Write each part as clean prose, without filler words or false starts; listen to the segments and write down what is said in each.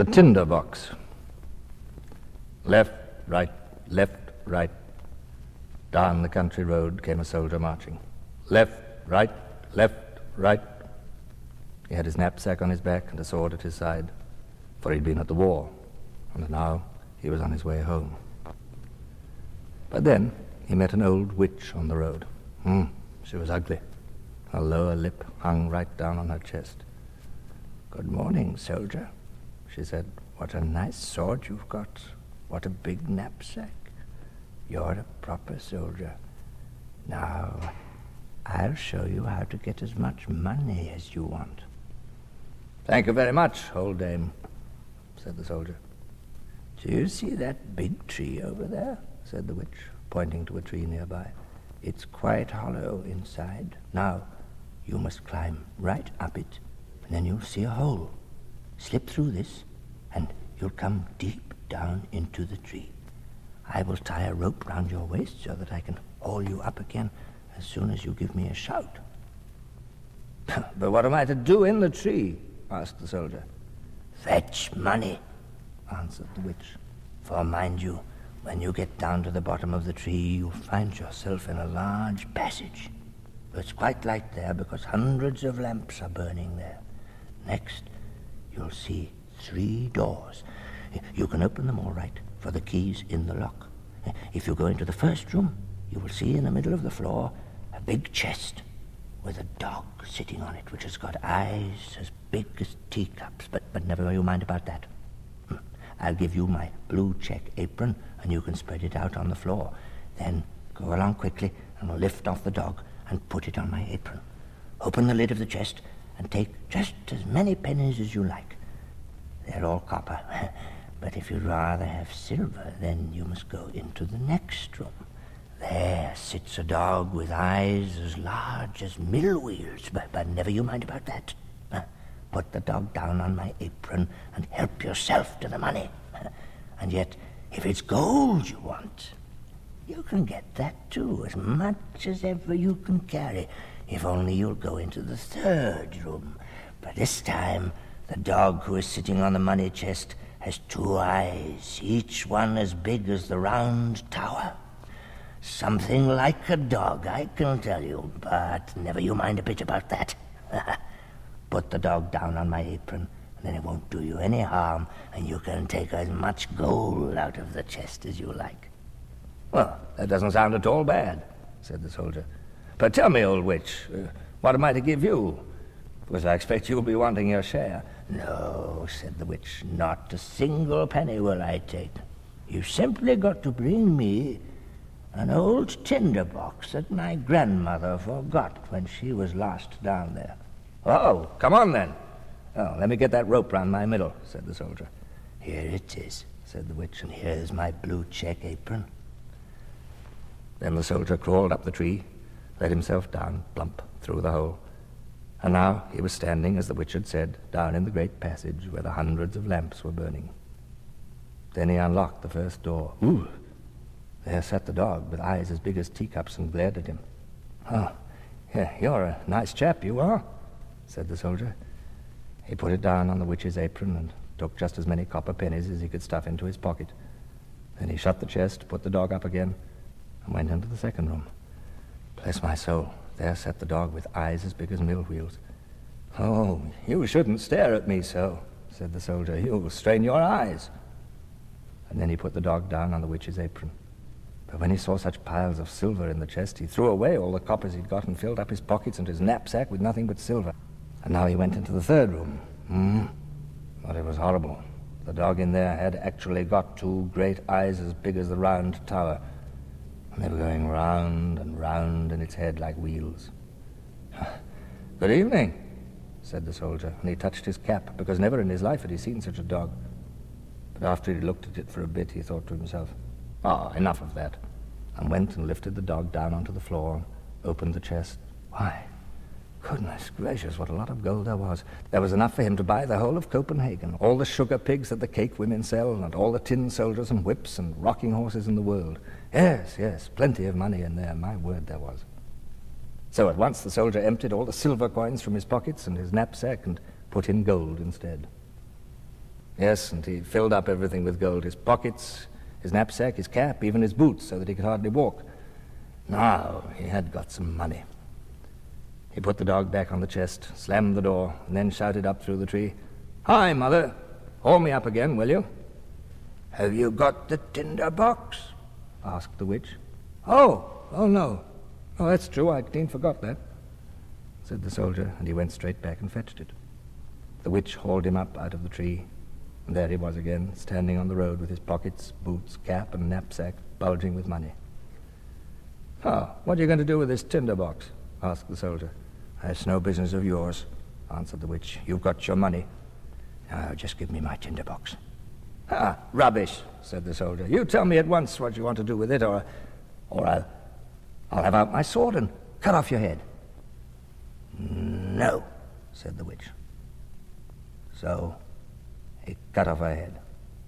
The tinder box. Left, right, left, right. Down the country road came a soldier marching. Left, right, left, right. He had his knapsack on his back and a sword at his side, for he'd been at the war, and now he was on his way home. But then he met an old witch on the road. She was ugly. Her lower lip hung right down on her chest. "Good morning, soldier," she said. "What a nice sword you've got. What a big knapsack. You're a proper soldier. Now, I'll show you how to get as much money as you want." "Thank you very much, old dame," said the soldier. "Do you see that big tree over there?" said the witch, pointing to a tree nearby. "It's quite hollow inside. Now, you must climb right up it, and then you'll see a hole. Slip through this, and you'll come deep down into the tree. I will tie a rope round your waist so that I can haul you up again as soon as you give me a shout." "But what am I to do in the tree?" asked the soldier. "Fetch money," answered the witch. "For mind you, when you get down to the bottom of the tree, you'll find yourself in a large passage. It's quite light there because hundreds of lamps are burning there. Next, you'll see 3 doors. You can open them all right, for the key's in the lock. If you go into the first room, you will see in the middle of the floor a big chest with a dog sitting on it, which has got eyes as big as teacups, but never you mind about that. I'll give you my blue check apron, and you can spread it out on the floor. Then go along quickly and lift off the dog and put it on my apron. Open the lid of the chest and take just as many pennies as you like. They're all copper, but if you'd rather have silver, then you must go into the next room. There sits a dog with eyes as large as mill wheels, but never you mind about that. Put the dog down on my apron and help yourself to the money. And yet, if it's gold you want, you can get that too, as much as ever you can carry, if only you'll go into the 3rd room. But this time, the dog who is sitting on the money chest has 2 eyes, each one as big as the round tower. Something like a dog, I can tell you, but never you mind a bit about that. Put the dog down on my apron, and then it won't do you any harm, and you can take as much gold out of the chest as you like." "Well, that doesn't sound at all bad," said the soldier. "But tell me, old witch, what am I to give you? Because I expect you'll be wanting your share." "No," said the witch, "not a single penny will I take. You've simply got to bring me an old tinder box that my grandmother forgot when she was lost down there." "Oh, come on then." "Oh, let me get that rope round my middle," said the soldier. "Here it is," said the witch, "and here's my blue check apron." Then the soldier crawled up the tree, let himself down, plump, through the hole, and now he was standing, as the witch had said, down in the great passage where the hundreds of lamps were burning. Then he unlocked the first door. Ooh! There sat the dog, with eyes as big as teacups, and glared at him. "Oh, yeah, you're a nice chap, you are," said the soldier. He put it down on the witch's apron and took just as many copper pennies as he could stuff into his pocket. Then he shut the chest, put the dog up again, and went into the 2nd room. Bless my soul, there sat the dog with eyes as big as mill wheels. "Oh, you shouldn't stare at me so," said the soldier. "You'll strain your eyes." And then he put the dog down on the witch's apron. But when he saw such piles of silver in the chest, he threw away all the coppers he'd got and filled up his pockets and his knapsack with nothing but silver. And now he went into the 3rd room. But it was horrible. The dog in there had actually got 2 great eyes as big as the round tower, and they were going round and round in its head like wheels. "Good evening," said the soldier, and he touched his cap, because never in his life had he seen such a dog. But after he looked at it for a bit, he thought to himself, enough of that, and went and lifted the dog down onto the floor and opened the chest. Why, goodness gracious, what a lot of gold there was. There was enough for him to buy the whole of Copenhagen, all the sugar pigs that the cake women sell, and all the tin soldiers and whips and rocking horses in the world. Yes, plenty of money in there, my word there was. So at once the soldier emptied all the silver coins from his pockets and his knapsack and put in gold instead. Yes, and he filled up everything with gold, his pockets, his knapsack, his cap, even his boots, so that he could hardly walk. Now he had got some money. He put the dog back on the chest, slammed the door, and then shouted up through the tree, "Hi, Mother! Haul me up again, will you?" "Have you got the tinder box?" asked the witch. Oh, no. Oh, that's true, I clean forgot that," said the soldier, and he went straight back and fetched it. The witch hauled him up out of the tree, and there he was again, standing on the road with his pockets, boots, cap, and knapsack bulging with money. "Oh, what are you going to do with this tinder box?" asked the soldier. "That's no business of yours," answered the witch. "You've got your money. Now just give me my tinder box." "Ah, rubbish," said the soldier. "You tell me at once what you want to do with it, or I'll have out my sword and cut off your head." "No," said the witch. So he cut off her head,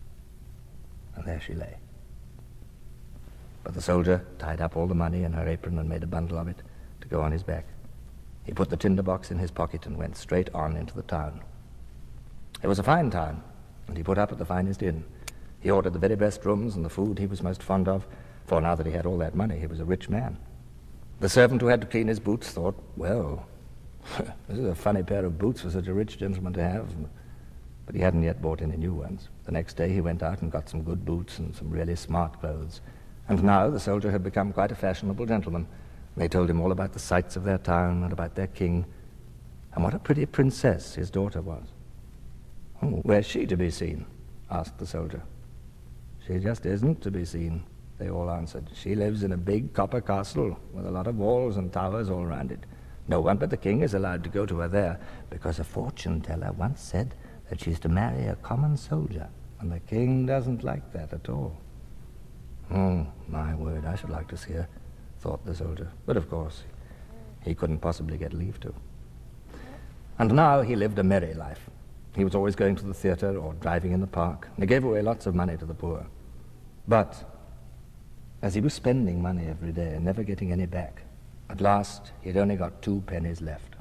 and there she lay. But the soldier tied up all the money in her apron and made a bundle of it to go on his back. He put the tinder box in his pocket and went straight on into the town. It was a fine town, and he put up at the finest inn. He ordered the very best rooms and the food he was most fond of, for now that he had all that money, he was a rich man. The servant who had to clean his boots thought, well, this is a funny pair of boots for such a rich gentleman to have. But he hadn't yet bought any new ones. The next day he went out and got some good boots and some really smart clothes. And now the soldier had become quite a fashionable gentleman. They told him all about the sights of their town and about their king, and what a pretty princess his daughter was. "Oh, where's she to be seen?" asked the soldier. "She just isn't to be seen," they all answered. "She lives in a big copper castle with a lot of walls and towers all round it. No one but the king is allowed to go to her there, because a fortune-teller once said that she's to marry a common soldier, and the king doesn't like that at all." "Oh, my word, I should like to see her," thought the soldier. But of course, he couldn't possibly get leave to. And now he lived a merry life. He was always going to the theatre or driving in the park, and he gave away lots of money to the poor. But as he was spending money every day and never getting any back, at last he'd only got 2 pennies left.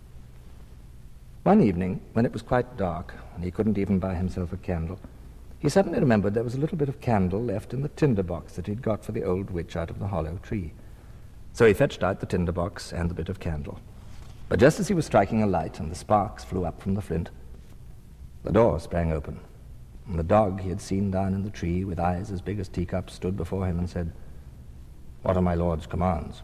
One evening, when it was quite dark and he couldn't even buy himself a candle, he suddenly remembered there was a little bit of candle left in the tinder box that he'd got for the old witch out of the hollow tree. So he fetched out the tinder box and the bit of candle. But just as he was striking a light and the sparks flew up from the flint, the door sprang open, and the dog he had seen down in the tree with eyes as big as teacups stood before him and said, "What are my lord's commands?"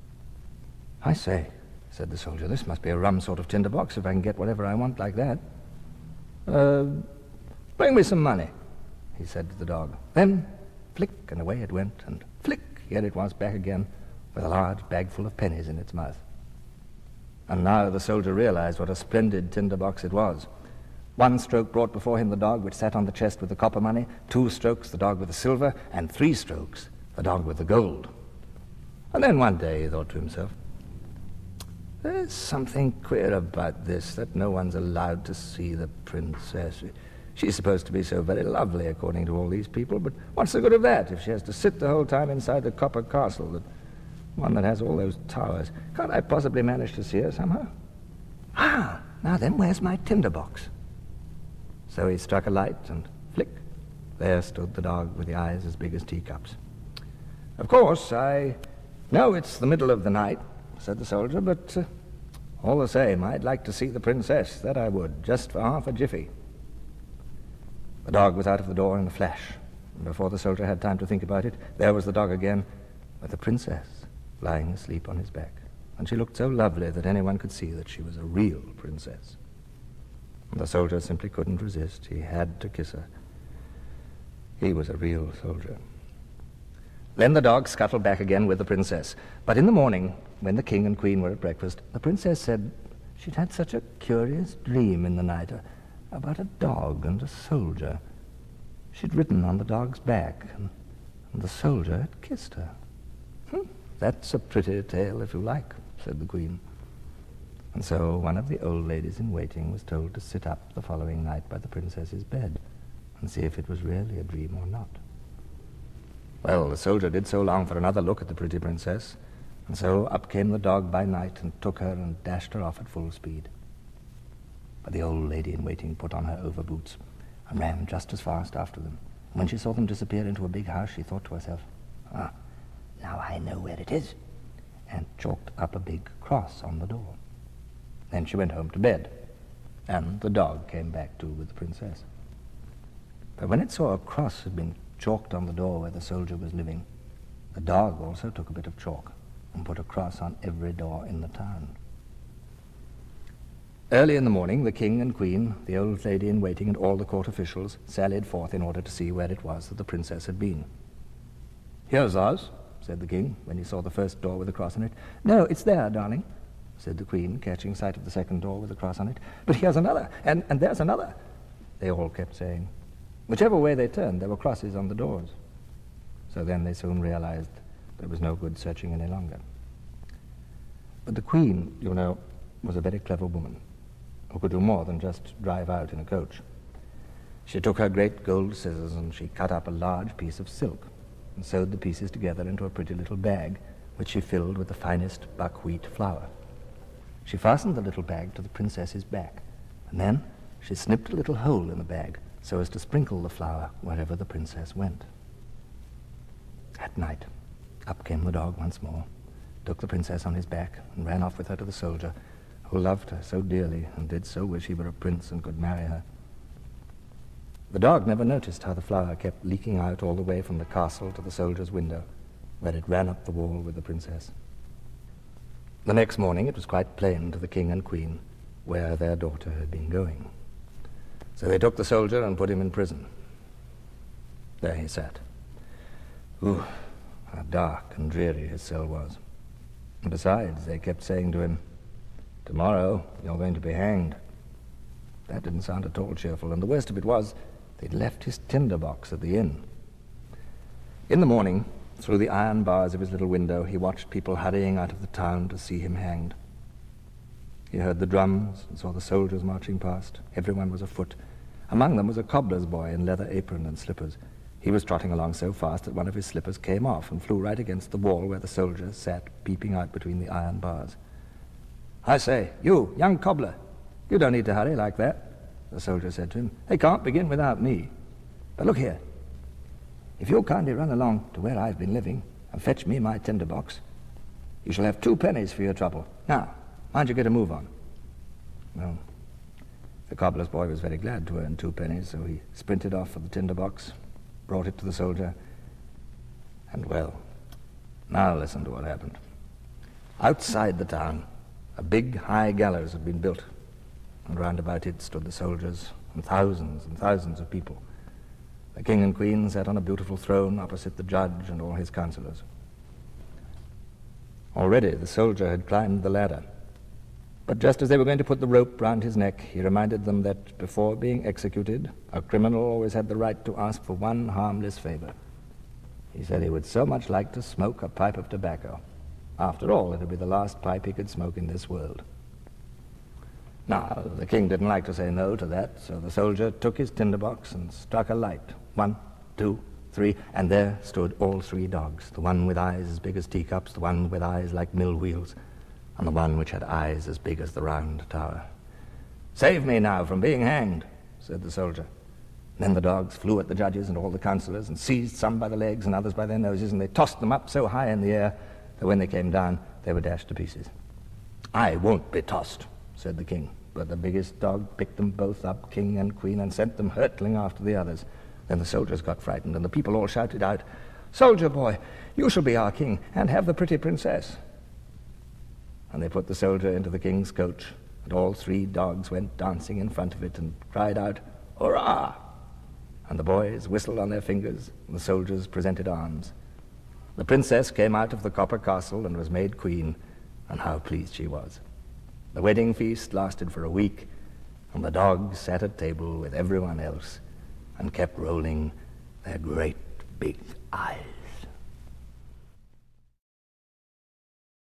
"I say," said the soldier, "this must be a rum sort of tinder box if I can get whatever I want like that." Bring me some money," he said to the dog. Then, flick, and away it went, and flick, here it was back again, with a large bag full of pennies in its mouth. And now the soldier realized what a splendid tinder box it was. 1 stroke brought before him the dog which sat on the chest with the copper money, 2 strokes the dog with the silver, and 3 strokes the dog with the gold. And then one day he thought to himself, "There's something queer about this, that no one's allowed to see the princess. She's supposed to be so very lovely, according to all these people, but what's the good of that if she has to sit the whole time inside the copper castle, that one that has all those towers? Can't I possibly manage to see her somehow? Ah, now then, where's my tinder box?" So he struck a light, and flick, there stood the dog with the eyes as big as teacups. "Of course, I know it's the middle of the night," said the soldier, "but all the same, I'd like to see the princess, that I would, just for half a jiffy." The dog was out of the door in a flash, and before the soldier had time to think about it, there was the dog again, with the princess lying asleep on his back. And she looked so lovely that anyone could see that she was a real princess. And the soldier simply couldn't resist. He had to kiss her. He was a real soldier. Then the dog scuttled back again with the princess. But in the morning, when the king and queen were at breakfast, the princess said she'd had such a curious dream in the night about a dog and a soldier. She'd ridden on the dog's back, and the soldier had kissed her. "That's a pretty tale, if you like," said the queen. And so one of the old ladies in waiting was told to sit up the following night by the princess's bed and see if it was really a dream or not. Well, the soldier did so long for another look at the pretty princess, and so up came the dog by night and took her and dashed her off at full speed. But the old lady in waiting put on her overboots and ran just as fast after them. When she saw them disappear into a big house, she thought to herself, "Ah, now I know where it is," and chalked up a big cross on the door. Then she went home to bed, and the dog came back too with the princess. But when it saw a cross had been chalked on the door where the soldier was living, the dog also took a bit of chalk and put a cross on every door in the town. Early in the morning, the king and queen, the old lady in waiting, and all the court officials sallied forth in order to see where it was that the princess had been. "Here's ours," said the king, when he saw the first door with a cross on it. "No, it's there, darling," said the queen, catching sight of the second door with a cross on it. "But here's another, and there's another," they all kept saying. Whichever way they turned, there were crosses on the doors. So then they soon realized that it was no good searching any longer. But the queen, you know, was a very clever woman, who could do more than just drive out in a coach. She took her great gold scissors and she cut up a large piece of silk and sewed the pieces together into a pretty little bag, which she filled with the finest buckwheat flour. She fastened the little bag to the princess's back, and then she snipped a little hole in the bag so as to sprinkle the flour wherever the princess went. At night, up came the dog once more, took the princess on his back, and ran off with her to the soldier, who loved her so dearly and did so wish he were a prince and could marry her. The dog never noticed how the flour kept leaking out all the way from the castle to the soldier's window, where it ran up the wall with the princess. The next morning it was quite plain to the king and queen where their daughter had been going. So they took the soldier and put him in prison. There he sat. Ooh, how dark and dreary his cell was. And besides, they kept saying to him, "Tomorrow you're going to be hanged." That didn't sound at all cheerful, and the worst of it was they'd left his tinder box at the inn. In the morning, through the iron bars of his little window, he watched people hurrying out of the town to see him hanged. He heard the drums and saw the soldiers marching past. Everyone was afoot. Among them was a cobbler's boy in leather apron and slippers. He was trotting along so fast that one of his slippers came off and flew right against the wall where the soldiers sat peeping out between the iron bars. "I say, you, young cobbler, you don't need to hurry like that," the soldier said to him. "They can't begin without me. But look here, if you'll kindly run along to where I've been living and fetch me my tinder box, you shall have 2 pennies for your trouble. Now, mind you get a move on." Well, the cobbler's boy was very glad to earn 2 pennies, so he sprinted off for the tinder box, brought it to the soldier, and well, now listen to what happened. Outside the town, a big high gallows had been built, and round about it stood the soldiers and thousands of people. The king and queen sat on a beautiful throne opposite the judge and all his counselors. Already the soldier had climbed the ladder, but just as they were going to put the rope round his neck, he reminded them that before being executed, a criminal always had the right to ask for one harmless favor. He said he would so much like to smoke a pipe of tobacco. After all, it would be the last pipe he could smoke in this world. Now, the king didn't like to say no to that, so the soldier took his tinderbox and struck a light. 1, 2, 3, and there stood all 3 dogs, the one with eyes as big as teacups, the one with eyes like mill wheels, and the one which had eyes as big as the round tower. "Save me now from being hanged," said the soldier. Then the dogs flew at the judges and all the counselors and seized some by the legs and others by their noses, and they tossed them up so high in the air that when they came down, they were dashed to pieces. "I won't be tossed," said the king, but the biggest dog picked them both up, king and queen, and sent them hurtling after the others. Then the soldiers got frightened, and the people all shouted out, "Soldier boy, you shall be our king and have the pretty princess." And they put the soldier into the king's coach, and all 3 dogs went dancing in front of it and cried out, "Hurrah!" And the boys whistled on their fingers, and the soldiers presented arms. The princess came out of the copper castle and was made queen, and how pleased she was. The wedding feast lasted for a week, and the dogs sat at table with everyone else and kept rolling their great big eyes.